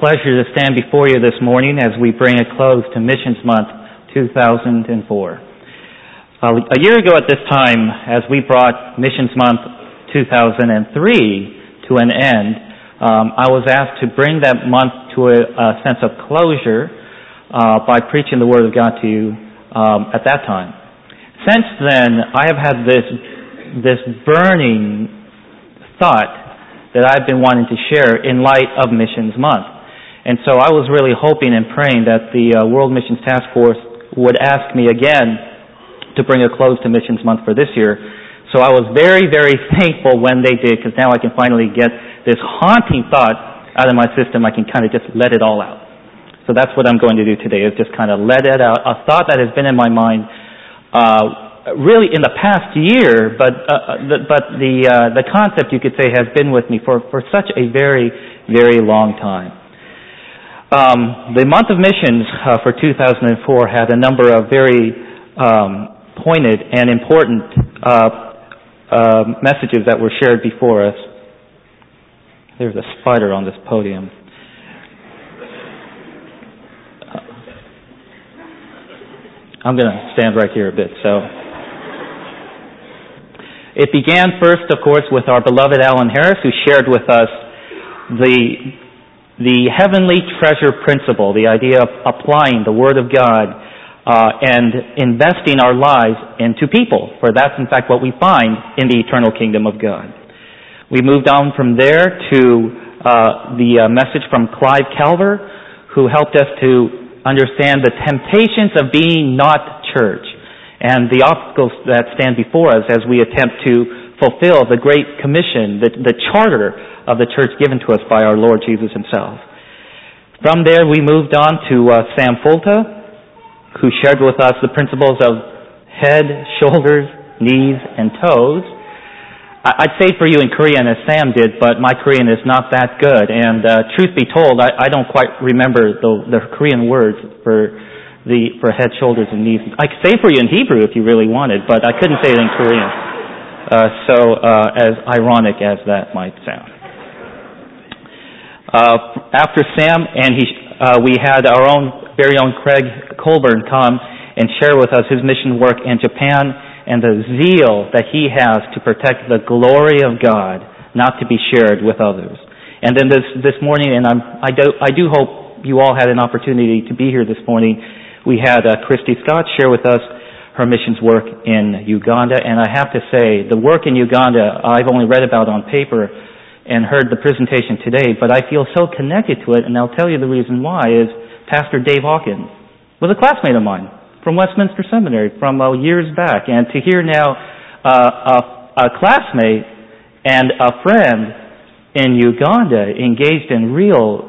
pleasure to stand before you this morning as we bring a close to Missions Month 2004. A year ago at this time, as we brought Missions Month 2003 to an end, I was asked to bring that month to a sense of closure by preaching the Word of God to you at that time. Since then, I have had this burning thought that I've been wanting to share in light of Missions Month. And so I was really hoping and praying that the World Missions Task Force would ask me again to bring a close to Missions Month for this year. So I was very, very thankful when they did, because now I can finally get this haunting thought out of my system. I can kind of just let it all out. So that's what I'm going to do today, is just kind of let it out. A thought that has been in my mind really in the past year, but the concept, you could say, has been with me for such a very, very long time. The month of missions for 2004 had a number of very pointed and important messages that were shared before us. There's a spider on this podium. I'm going to stand right here a bit. So, it began first, of course, with our beloved Alan Harris, who shared with us the heavenly treasure principle, the idea of applying the Word of God and investing our lives into people, for that's in fact what we find in the eternal kingdom of God. We moved on from there to the message from Clive Calver, who helped us to understand the temptations of being not church and the obstacles that stand before us as we attempt to fulfill the Great Commission, the charter of the church given to us by our Lord Jesus himself. From there, we moved on to Sam Fulta, who shared with us the principles of head, shoulders, knees, and toes. I'd say for you in Korean as Sam did, but my Korean is not that good. And truth be told, I don't quite remember the Korean words for head, shoulders, and knees. I could say for you in Hebrew if you really wanted, but I couldn't say it in Korean. As ironic as that might sound. After Sam, we had our very own Craig Colburn come and share with us his mission work in Japan and the zeal that he has to protect the glory of God, not to be shared with others. And then this morning, and I do hope you all had an opportunity to be here this morning, we had Christy Scott share with us her missions work in Uganda. And I have to say, the work in Uganda, I've only read about on paper and heard the presentation today, but I feel so connected to it, and I'll tell you the reason why, is Pastor Dave Hawkins was a classmate of mine from Westminster Seminary from years back. And to hear now a classmate and a friend in Uganda engaged in real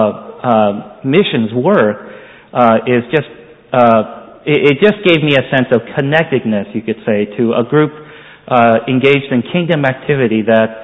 missions work is just it just gave me a sense of connectedness, you could say, to a group engaged in kingdom activity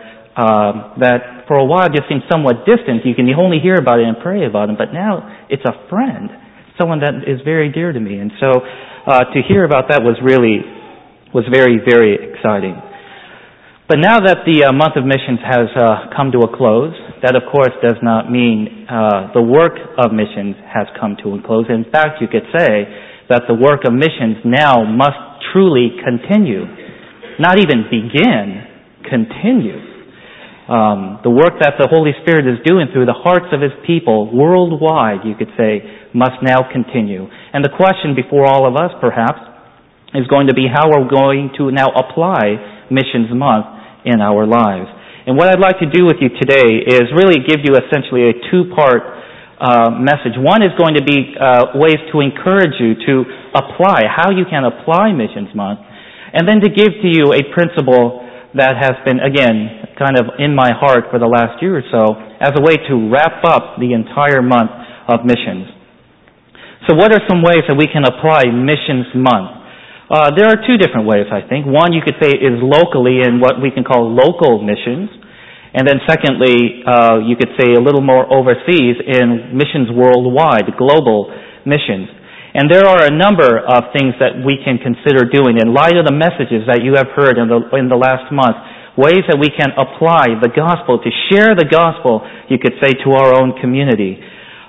that for a while just seemed somewhat distant. You can only hear about it and pray about it, but now it's a friend, someone that is very dear to me. And so to hear about that was very, very exciting. But now that the month of missions has come to a close, that of course does not mean the work of missions has come to a close. In fact, you could say that the work of missions now must truly continue. Not even begin, continue. The work that the Holy Spirit is doing through the hearts of His people worldwide, you could say, must now continue. And the question before all of us, perhaps, is going to be how we're going to now apply Missions Month in our lives. And what I'd like to do with you today is really give you essentially a two-part message. One is going to be ways to encourage you to apply, how you can apply Missions Month, and then to give to you a principle that has been, again, kind of in my heart for the last year or so as a way to wrap up the entire month of missions. So what are some ways that we can apply Missions Month? There are two different ways, I think. One, you could say, is locally in what we can call local missions. And then secondly, you could say a little more overseas in missions worldwide, global missions. And there are a number of things that we can consider doing in light of the messages that you have heard in the last month, ways that we can apply the gospel, to share the gospel, you could say, to our own community.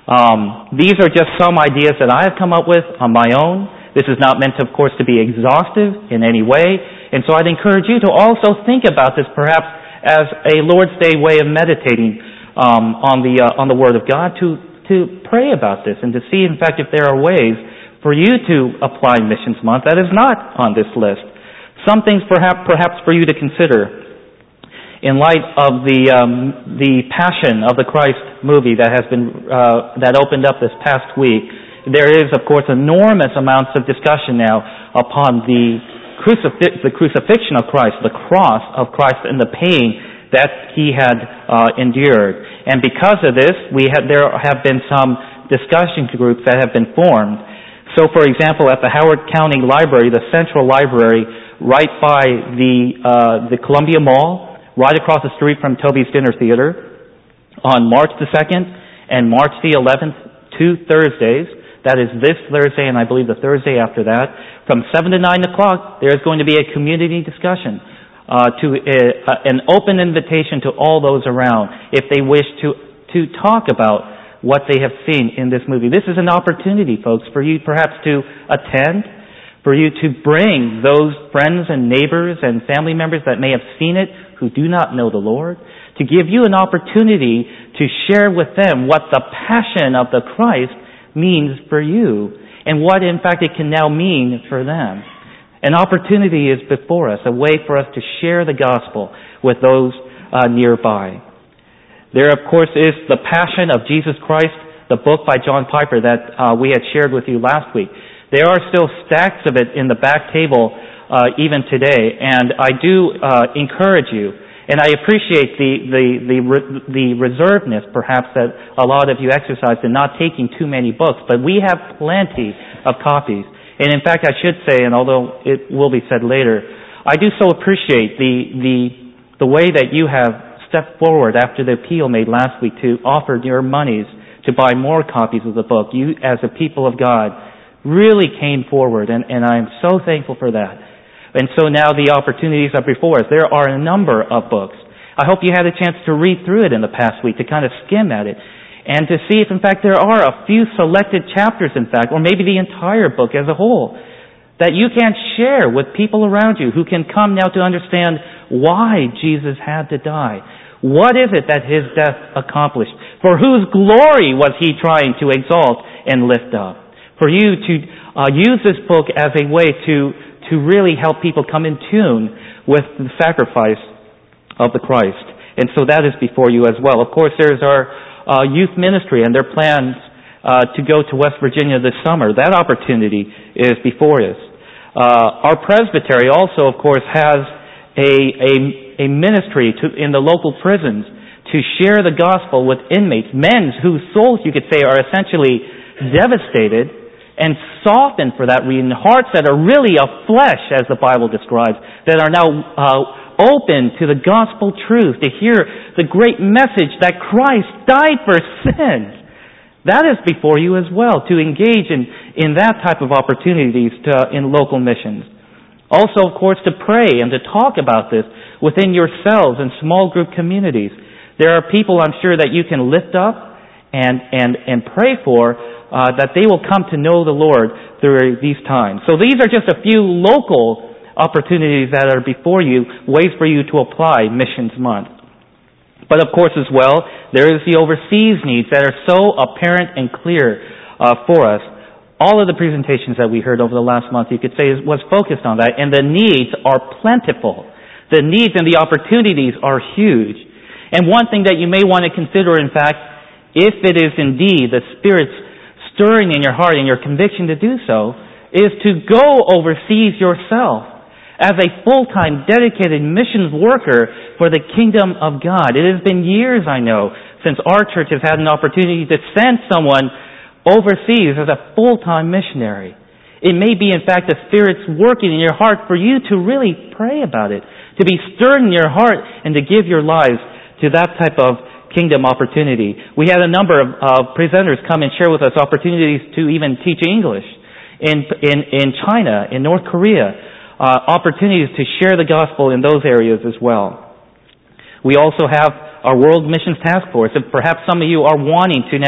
These are just some ideas that I have come up with on my own. This is not meant, of course, to be exhaustive in any way. And so I'd encourage you to also think about this perhaps as a Lord's Day way of meditating on the Word of God, to pray about this and to see, in fact, if there are ways for you to apply Missions Month that is not on this list. Some things perhaps for you to consider in light of the Passion of the Christ movie that has been that opened up this past week. There is, of course, enormous amounts of discussion now upon the crucifixion of Christ, the cross of Christ, and the pain that He had endured. And because of this, there have been some discussion groups that have been formed. So, for example, at the Howard County Library, the Central Library, right by the Columbia Mall, right across the street from Toby's Dinner Theater, on March the 2nd and March the 11th, 2 Thursdays, that is this Thursday and I believe the Thursday after that, from 7 to 9 o'clock, there is going to be a community discussion, an open invitation to all those around if they wish to talk about what they have seen in this movie. This is an opportunity, folks, for you perhaps to attend, for you to bring those friends and neighbors and family members that may have seen it who do not know the Lord, to give you an opportunity to share with them what the passion of the Christ means for you and what, in fact, it can now mean for them. An opportunity is before us, a way for us to share the gospel with those nearby. There, of course, is The Passion of Jesus Christ, the book by John Piper that we had shared with you last week. There are still stacks of it in the back table even today, and I do encourage you, and I appreciate the reservedness perhaps that a lot of you exercised in not taking too many books, but we have plenty of copies. And in fact, I should say, and although it will be said later, I do so appreciate the way that you have stepped forward after the appeal made last week to offer your monies to buy more copies of the book. You, as a people of God, really came forward, and I'm so thankful for that. And so now the opportunities are before us. There are a number of books. I hope you had a chance to read through it in the past week, to kind of skim at it, and to see if, in fact, there are a few selected chapters, in fact, or maybe the entire book as a whole, that you can share with people around you who can come now to understand why Jesus had to die. What is it that His death accomplished? For whose glory was He trying to exalt and lift up? For you to use this book as a way to really help people come in tune with the sacrifice of the Christ. And so that is before you as well. Of course, there's our youth ministry and their plans to go to West Virginia this summer. That opportunity is before us. Our presbytery also, of course, has a ministry in the local prisons to share the gospel with inmates, men whose souls, you could say, are essentially devastated and softened for that reason, hearts that are really of flesh, as the Bible describes, that are now open to the gospel truth, to hear the great message that Christ died for sins. That is before you as well, to engage in that type of opportunities in local missions. Also, of course, to pray and to talk about this within yourselves and small group communities. There are people, I'm sure, that you can lift up and pray for, that they will come to know the Lord through these times. So these are just a few local opportunities that are before you, ways for you to apply Missions Month. But of course as well, there is the overseas needs that are so apparent and clear for us. All of the presentations that we heard over the last month, you could say, was focused on that, and the needs are plentiful. The needs and the opportunities are huge. And one thing that you may want to consider, in fact, if it is indeed the Spirit's stirring in your heart and your conviction to do so, is to go overseas yourself as a full-time, dedicated missions worker for the kingdom of God. It has been years, I know, since our church has had an opportunity to send someone overseas as a full-time missionary. It may be, in fact, the Spirit's working in your heart for you to really pray about it, to be stirred in your heart and to give your lives to that type of kingdom opportunity. We had a number of presenters come and share with us opportunities to even teach English in China, in North Korea, opportunities to share the gospel in those areas as well. We also have our World Missions Task Force. And perhaps some of you are wanting to now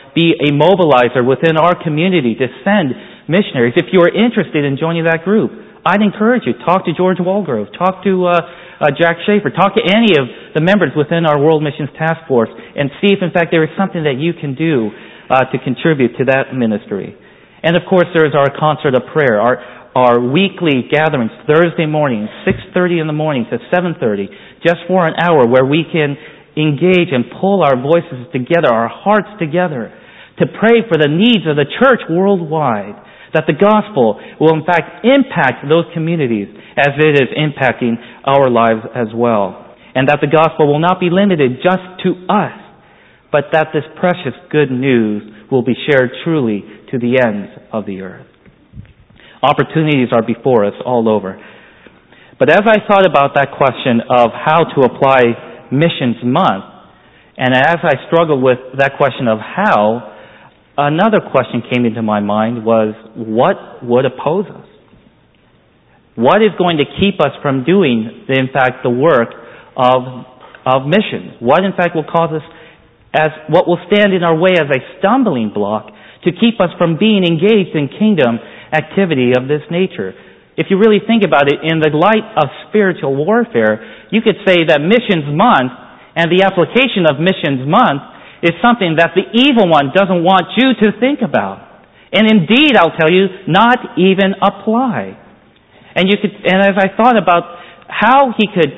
be a mobilizer within our community to send missionaries. If you are interested in joining that group, I'd encourage you. Talk to George Walgrove. Talk to Jack Schaefer. Talk to any of the members within our World Missions Task Force and see if, in fact, there is something that you can do to contribute to that ministry. And, of course, there is our concert of prayer, our weekly gatherings, Thursday morning, 6:30 in the morning to 7:30, just for an hour where we can engage and pull our voices together, our hearts together, to pray for the needs of the church worldwide, that the gospel will in fact impact those communities as it is impacting our lives as well. And that the gospel will not be limited just to us, but that this precious good news will be shared truly to the ends of the earth. Opportunities are before us all over. But as I thought about that question of how to apply Missions Month, and as I struggled with that question of how, another question came into my mind was, what would oppose us? What is going to keep us from doing, in fact, the work of missions? What, in fact, will cause us, what will stand in our way as a stumbling block to keep us from being engaged in kingdom activity of this nature? If you really think about it, in the light of spiritual warfare, you could say that Missions Month and the application of Missions Month is something that the evil one doesn't want you to think about. And indeed, I'll tell you, not even apply. And as I thought about how he could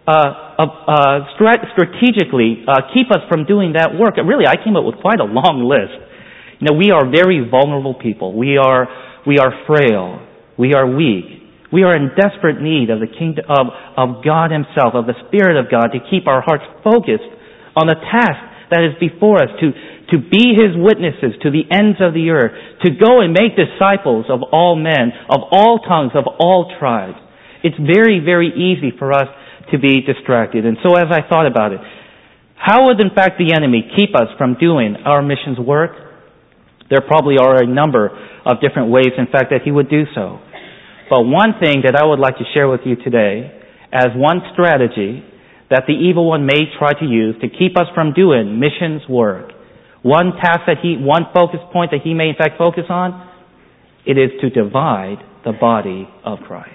strategically keep us from doing that work, really I came up with quite a long list. We are very vulnerable people. We are frail. We are weak. We are in desperate need of the kingdom of God Himself, of the Spirit of God, to keep our hearts focused on the task that is before us, to be His witnesses to the ends of the earth, to go and make disciples of all men, of all tongues, of all tribes. It's very, very easy for us to be distracted. And so as I thought about it, how would in fact the enemy keep us from doing our missions work? There probably are a number of different ways, in fact, that he would do so. But one thing that I would like to share with you today as one strategy that the evil one may try to use to keep us from doing missions work, one focus point that he may in fact focus on, it is to divide the body of Christ.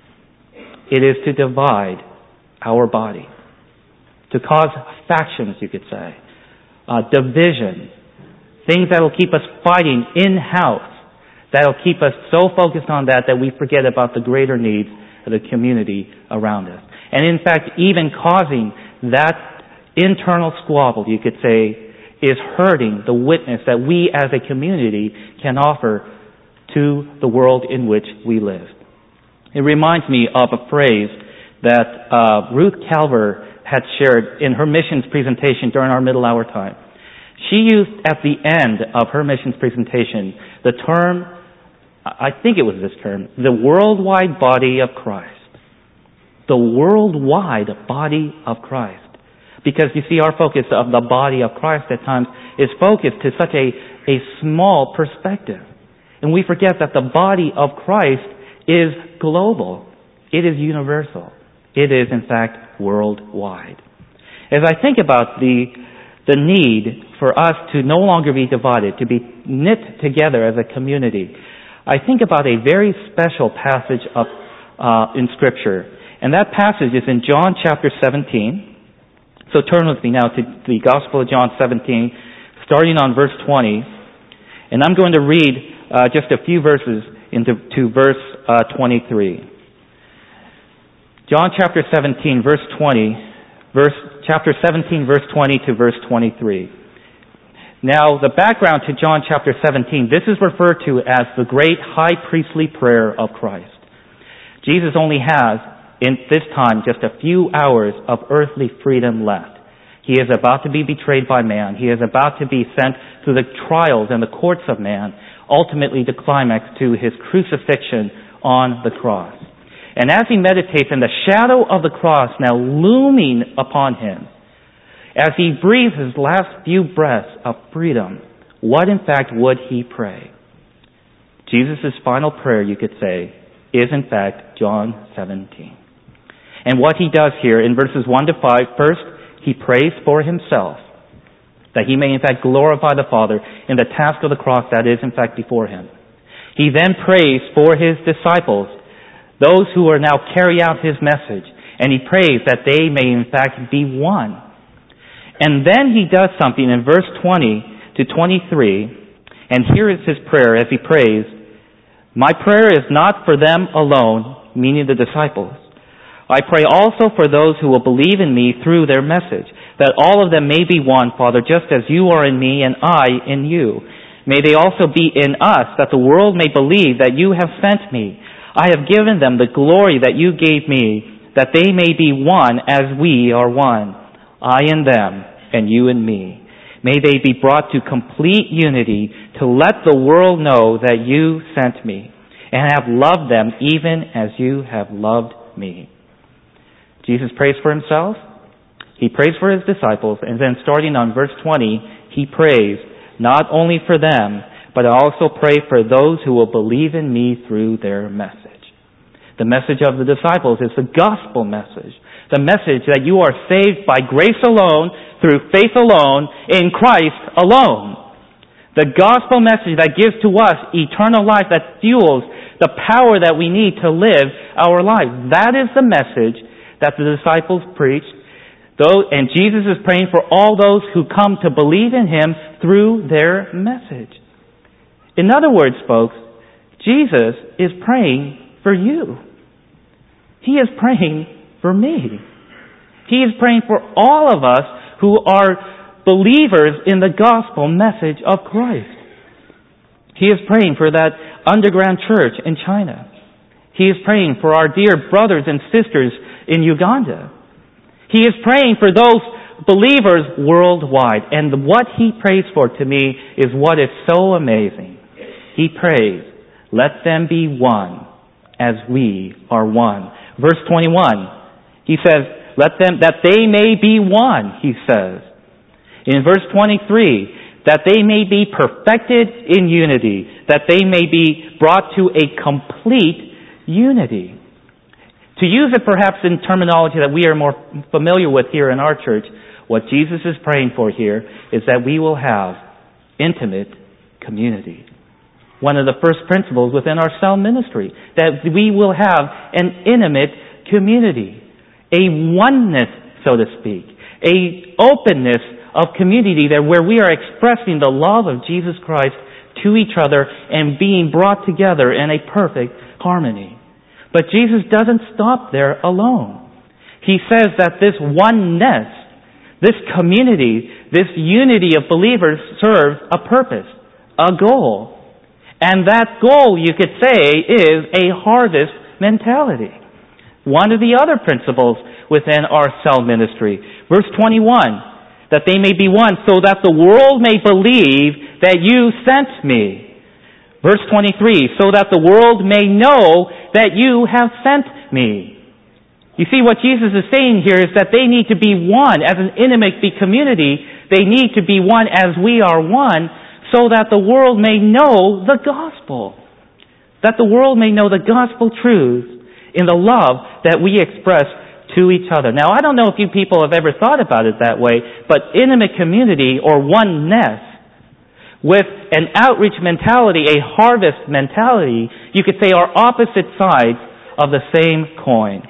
It is to divide our body, to cause factions, you could say, division, things that will keep us fighting in-house, that will keep us so focused on that we forget about the greater needs of the community around us. And in fact, even causing that internal squabble, you could say, is hurting the witness that we as a community can offer to the world in which we live. It reminds me of a phrase that Ruth Calver had shared in her missions presentation during our middle hour time. She used at the end of her missions presentation the term, I think it was this term, the worldwide body of Christ. The worldwide body of Christ. Because you see, our focus of the body of Christ at times is focused to such a small perspective. And we forget that the body of Christ is global. It is universal. It is, in fact, worldwide. As I think about the need for us to no longer be divided, to be knit together as a community, I think about a very special passage in Scripture. And that passage is in John chapter 17. So turn with me now to the Gospel of John 17, starting on verse 20. And I'm going to read just a few verses to verse 23. John chapter 17, verse 20, chapter 17, verse 20 to verse 23. Now, the background to John chapter 17, this is referred to as the great high priestly prayer of Christ. Jesus only has, in this time, just a few hours of earthly freedom left. He is about to be betrayed by man. He is about to be sent through the trials and the courts of man, ultimately to climax to his crucifixion on the cross. And as he meditates in the shadow of the cross now looming upon him, as he breathes his last few breaths of freedom, what in fact would he pray? Jesus' final prayer, you could say, is in fact John 17. And what he does here in verses 1 to 5, first, he prays for himself. that he may in fact glorify the Father in the task of the cross that is in fact before him. He then prays for his disciples, those who are now carry out his message, and he prays that they may in fact be one. And then he does something in verse 20 to 23, and here is his prayer as he prays, "My prayer is not for them alone," meaning the disciples. "I pray also for those who will believe in me through their message, that all of them may be one, Father, just as you are in me and I in you. May they also be in us, that the world may believe that you have sent me. I have given them the glory that you gave me, that they may be one as we are one, I in them and you in me. May they be brought to complete unity to let the world know that you sent me and have loved them even as you have loved me." Jesus prays for himself, he prays for his disciples, and then starting on verse 20, he prays not only for them, but I also pray for those who will believe in me through their message. The message of the disciples is the gospel message, the message that you are saved by grace alone, through faith alone, in Christ alone. The gospel message that gives to us eternal life, that fuels the power that we need to live our life. That is the message that the disciples preached, and Jesus is praying for all those who come to believe in him through their message. In other words, folks, Jesus is praying for you. He is praying for me. He is praying for all of us who are believers in the gospel message of Christ. He is praying for that underground church in China. He is praying for our dear brothers and sisters in Uganda. He is praying for those believers worldwide. And what he prays for, to me, is what is so amazing. He prays, "Let them be one as we are one." Verse 21, he says, "Let them, that they may be one," he says. In verse 23, "that they may be perfected in unity," that they may be brought to a complete unity. To use it perhaps in terminology that we are more familiar with here in our church, what Jesus is praying for here is that we will have intimate community. One of the first principles within our cell ministry, that we will have an intimate community, a oneness, so to speak, a openness of community there where we are expressing the love of Jesus Christ to each other and being brought together in a perfect harmony. But Jesus doesn't stop there alone. He says that this oneness, this community, this unity of believers serves a purpose, a goal. And that goal, you could say, is a harvest mentality. One of the other principles within our cell ministry. Verse 21, "that they may be one, so that the world may believe that you sent me." Verse 23, "so that the world may know that you have sent me." You see, what Jesus is saying here is that they need to be one as an intimate community. They need to be one as we are one, so that the world may know the gospel. That the world may know the gospel truths in the love that we express to each other. Now, I don't know if you people have ever thought about it that way, but intimate community or oneness with an outreach mentality, a harvest mentality, you could say are opposite sides of the same coin.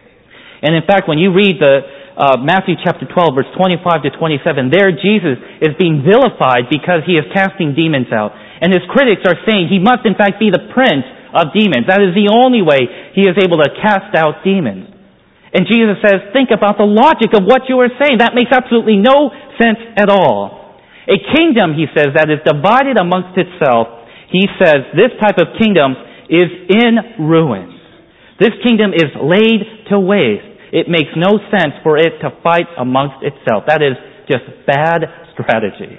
And in fact, when you read the Matthew chapter 12, verse 25 to 27, there Jesus is being vilified because he is casting demons out. And his critics are saying he must in fact be the prince of demons. That is the only way he is able to cast out demons. And Jesus says, think about the logic of what you are saying. That makes absolutely no sense at all. A kingdom, he says, that is divided amongst itself, he says, this type of kingdom is in ruins. This kingdom is laid to waste. It makes no sense for it to fight amongst itself. That is just bad strategy.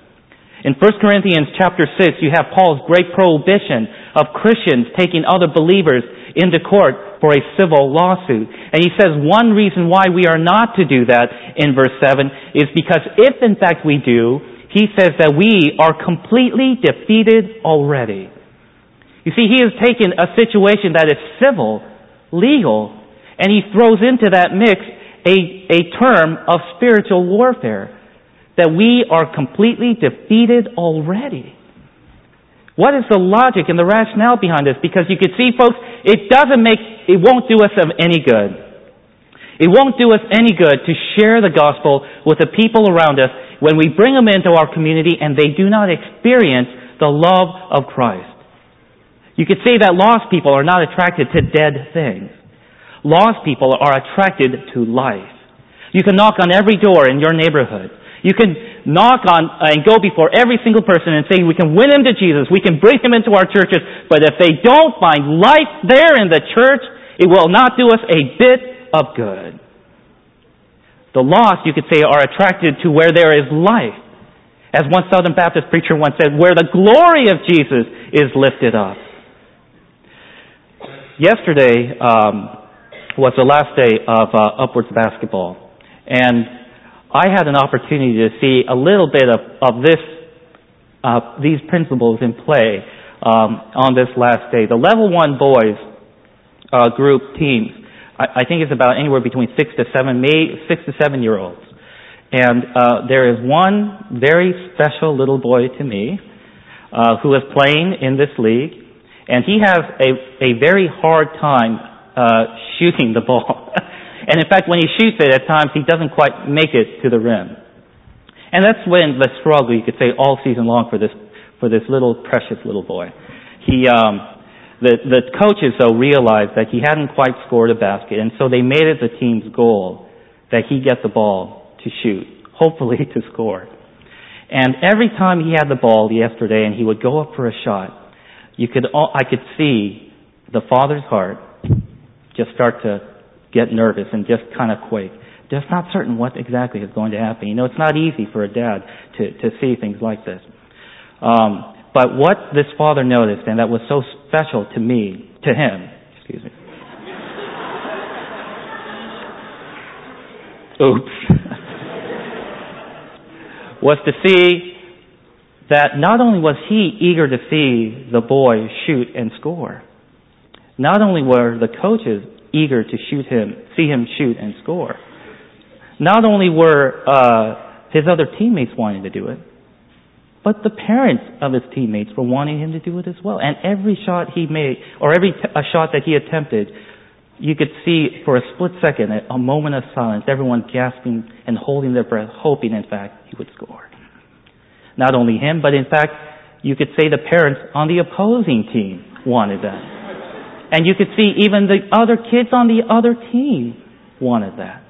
In 1 Corinthians chapter 6, you have Paul's great prohibition of Christians taking other believers into court for a civil lawsuit. And he says one reason why we are not to do that in verse 7 is because if in fact we do, he says that we are completely defeated already. You see, he has taken a situation that is civil, legal, and he throws into that mix a term of spiritual warfare. that we are completely defeated already? What is the logic and the rationale behind this? Because you can see, folks, it won't do us any good. It won't do us any good to share the gospel with the people around us when we bring them into our community and they do not experience the love of Christ. You could say that lost people are not attracted to dead things. Lost people are attracted to life. You can knock on every door in your neighborhood. You can knock on and go before every single person and say, we can win him to Jesus, we can bring him into our churches, but if they don't find life there in the church, it will not do us a bit of good. The lost, you could say, are attracted to where there is life. As one Southern Baptist preacher once said, where the glory of Jesus is lifted up. Yesterday was the last day of Upwards basketball, and I had an opportunity to see a little bit of these principles in play on this last day. The Level 1 boys group teams, I think it's about anywhere between 6 to 7 year olds. And there is one very special little boy to me who is playing in this league, and he has a very hard time shooting the ball. And in fact, when he shoots it, at times he doesn't quite make it to the rim. And that's when the struggle, you could say, all season long for this little precious little boy. The coaches though realized that he hadn't quite scored a basket, and so they made it the team's goal that he get the ball to shoot, hopefully to score. And every time he had the ball yesterday and he would go up for a shot, I could see the father's heart just start to get nervous and just kind of quake. Just not certain what exactly is going to happen. You know, it's not easy for a dad to see things like this. But what this father noticed, and that was so special to him, was to see that not only was he eager to see the boy shoot and score, not only were the coaches eager to see him shoot and score, not only were his other teammates wanting to do it, but the parents of his teammates were wanting him to do it as well. And every shot he made, or every shot that he attempted, you could see for a split second, a moment of silence, everyone gasping and holding their breath, hoping, in fact, he would score. Not only him, but in fact, you could say the parents on the opposing team wanted that. And you could see even the other kids on the other team wanted that.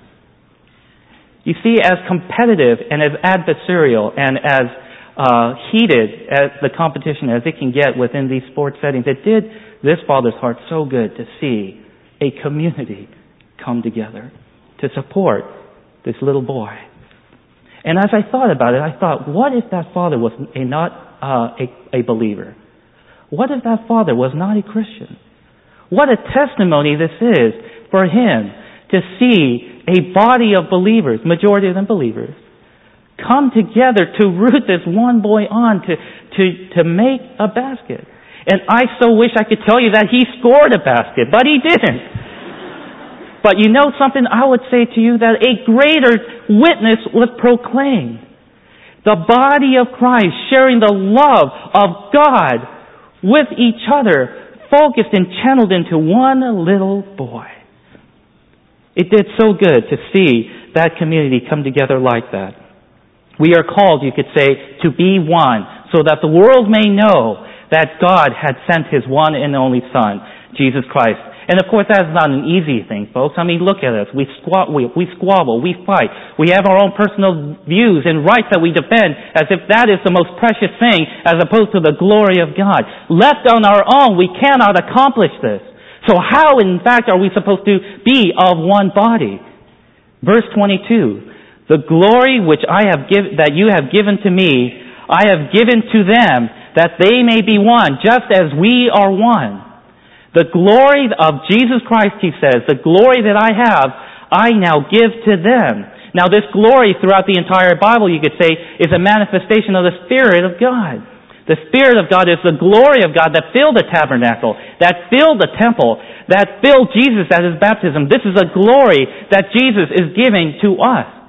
You see, as competitive and as adversarial and as heated as the competition as it can get within these sports settings, it did this father's heart so good to see a community come together to support this little boy. And as I thought about it, I thought, what if that father was not a believer? What if that father was not a Christian? What a testimony this is for him to see a body of believers, majority of them believers, come together to root this one boy on to make a basket. And I so wish I could tell you that he scored a basket, but he didn't. But you know something? I would say to you that a greater witness was proclaimed. The body of Christ sharing the love of God with each other, focused and channeled into one little boy. It did so good to see that community come together like that. We are called, you could say, to be one, so that the world may know that God had sent His one and only Son, Jesus Christ. And of course, that's not an easy thing, folks. I mean, look at us. We squabble, we fight. We have our own personal views and rights that we defend as if that is the most precious thing as opposed to the glory of God. Left on our own, we cannot accomplish this. So how, in fact, are we supposed to be of one body? Verse 22, the glory which that you have given to me, I have given to them, that they may be one, just as we are one. The glory of Jesus Christ, he says, the glory that I have, I now give to them. Now this glory throughout the entire Bible, you could say, is a manifestation of the Spirit of God. The Spirit of God is the glory of God that filled the tabernacle, that filled the temple, that filled Jesus at His baptism. This is a glory that Jesus is giving to us.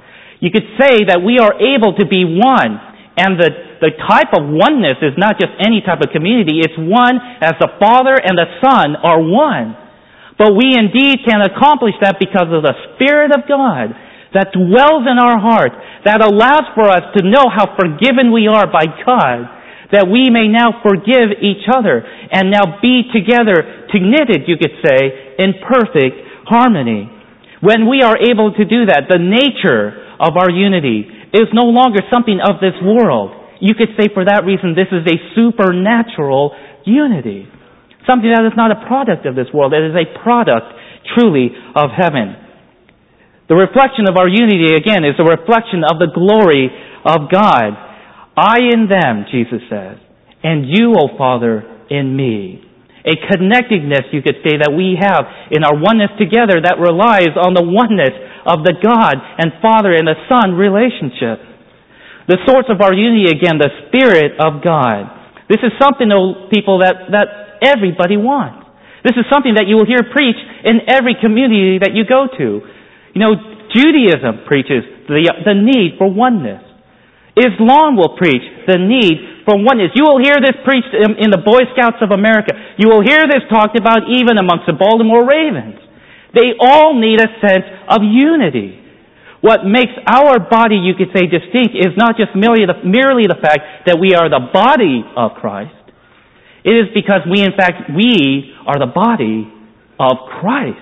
You could say that we are able to be one. And the type of oneness is not just any type of community. It's one as the Father and the Son are one. But we indeed can accomplish that because of the Spirit of God that dwells in our heart, that allows for us to know how forgiven we are by God, that we may now forgive each other and now be together, knitted, you could say, in perfect harmony. When we are able to do that, the nature of our unity is no longer something of this world. You could say for that reason this is a supernatural unity. Something that is not a product of this world. It is a product truly of heaven. The reflection of our unity, again, is a reflection of the glory of God. I in them, Jesus says, and you, O Father, in me. A connectedness, you could say, that we have in our oneness together that relies on the oneness of the God and Father and the Son relationship. The source of our unity, again, the Spirit of God. This is something, people, that everybody wants. This is something that you will hear preached in every community that you go to. You know, Judaism preaches the need for oneness. Islam will preach the need for oneness. You will hear this preached in the Boy Scouts of America. You will hear this talked about even amongst the Baltimore Ravens. They all need a sense of unity. What makes our body, you could say, distinct is not just merely the fact that we are the body of Christ. It is because we are the body of Christ.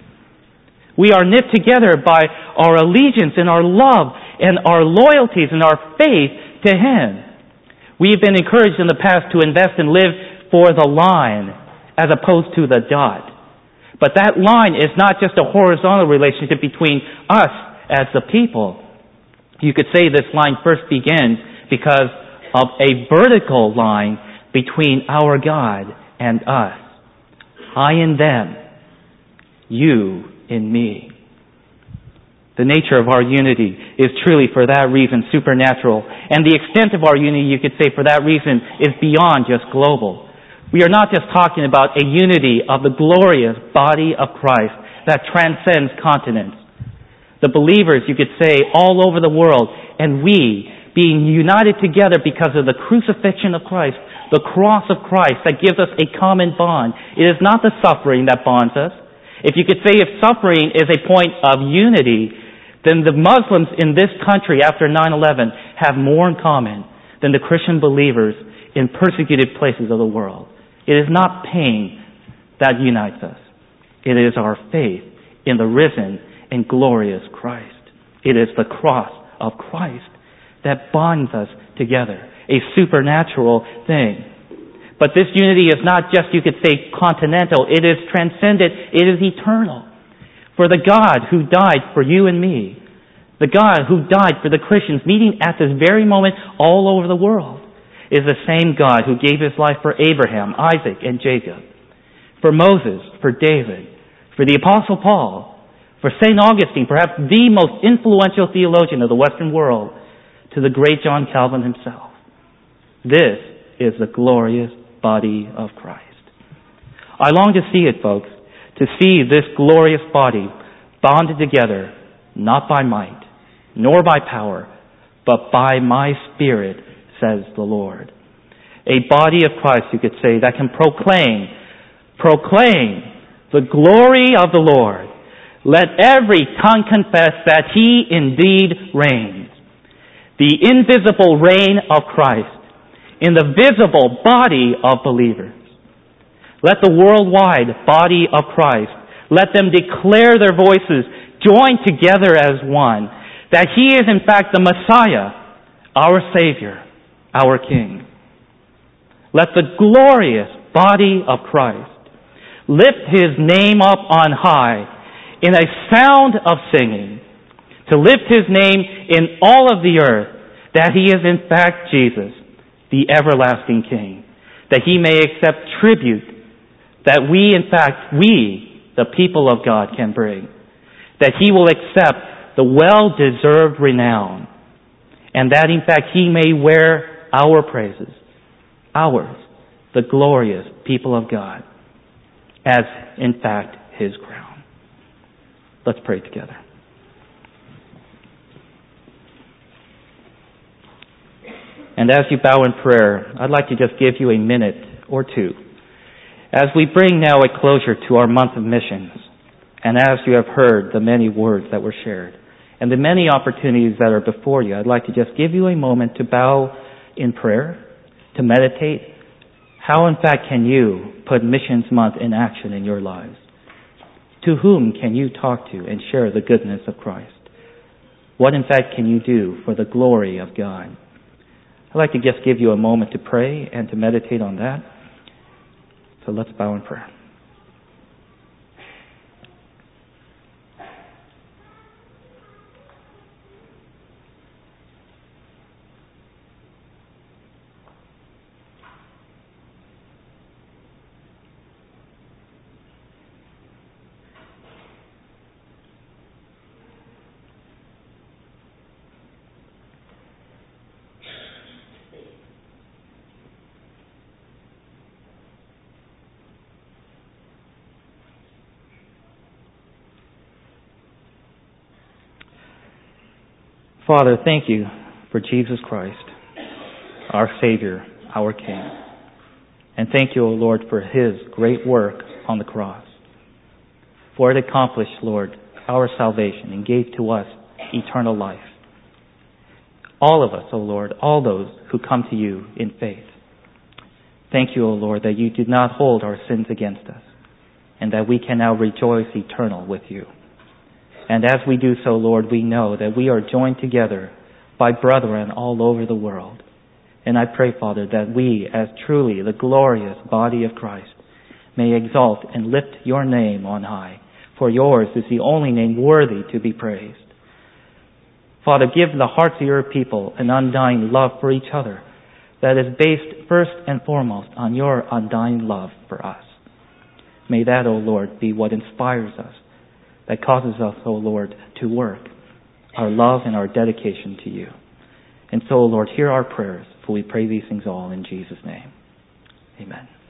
We are knit together by our allegiance and our love and our loyalties and our faith to Him. We've been encouraged in the past to invest and live for the line as opposed to the dot. But that line is not just a horizontal relationship between us as the people. You could say this line first begins because of a vertical line between our God and us. I in them, you in me. The nature of our unity is truly for that reason supernatural. And the extent of our unity, you could say, for that reason is beyond just global. We are not just talking about a unity of the glorious body of Christ that transcends continents. The believers, you could say, all over the world, and we being united together because of the crucifixion of Christ, the cross of Christ that gives us a common bond. It is not the suffering that bonds us. If you could say if suffering is a point of unity, then the Muslims in this country after 9/11 have more in common than the Christian believers in persecuted places of the world. It is not pain that unites us. It is our faith in the risen and glorious Christ. It is the cross of Christ that bonds us together, a supernatural thing. But this unity is not just, you could say, continental. It is transcendent. It is eternal. For the God who died for you and me, the God who died for the Christians meeting at this very moment all over the world, is the same God who gave His life for Abraham, Isaac, and Jacob, for Moses, for David, for the Apostle Paul, for St. Augustine, perhaps the most influential theologian of the Western world, to the great John Calvin himself. This is the glorious body of Christ. I long to see it, folks, to see this glorious body bonded together, not by might, nor by power, but by my Spirit, says the Lord. A body of Christ, you could say, that can proclaim the glory of the Lord. Let every tongue confess that He indeed reigns. The invisible reign of Christ in the visible body of believers. Let the worldwide body of Christ, let them declare their voices, joined together as one, that He is in fact the Messiah, our Savior, our King. Let the glorious body of Christ lift His name up on high in a sound of singing, to lift His name in all of the earth, that He is in fact Jesus, the everlasting King, that He may accept tribute that we, the people of God, can bring, that He will accept the well-deserved renown, and that in fact He may wear our praises, ours, the glorious people of God, as in fact His crown. Let's pray together. And as you bow in prayer, I'd like to just give you a minute or two as we bring now a closure to our month of missions, and as you have heard the many words that were shared and the many opportunities that are before you, I'd like to just give you a moment to bow in prayer, to meditate. How, in fact, can you put Missions Month in action in your lives? To whom can you talk to and share the goodness of Christ? What, in fact, can you do for the glory of God? I'd like to just give you a moment to pray and to meditate on that. So let's bow in prayer. Father, thank you for Jesus Christ, our Savior, our King. And thank you, O Lord, for His great work on the cross. For it accomplished, Lord, our salvation and gave to us eternal life. All of us, O Lord, all those who come to you in faith. Thank you, O Lord, that you did not hold our sins against us, and that we can now rejoice eternal with you. And as we do so, Lord, we know that we are joined together by brethren all over the world. And I pray, Father, that we, as truly the glorious body of Christ, may exalt and lift your name on high, for yours is the only name worthy to be praised. Father, give the hearts of your people an undying love for each other that is based first and foremost on your undying love for us. May that, O Lord, be what inspires us, that causes us, O Lord, to work our love and our dedication to you. And so, Lord, hear our prayers, for we pray these things all in Jesus' name. Amen.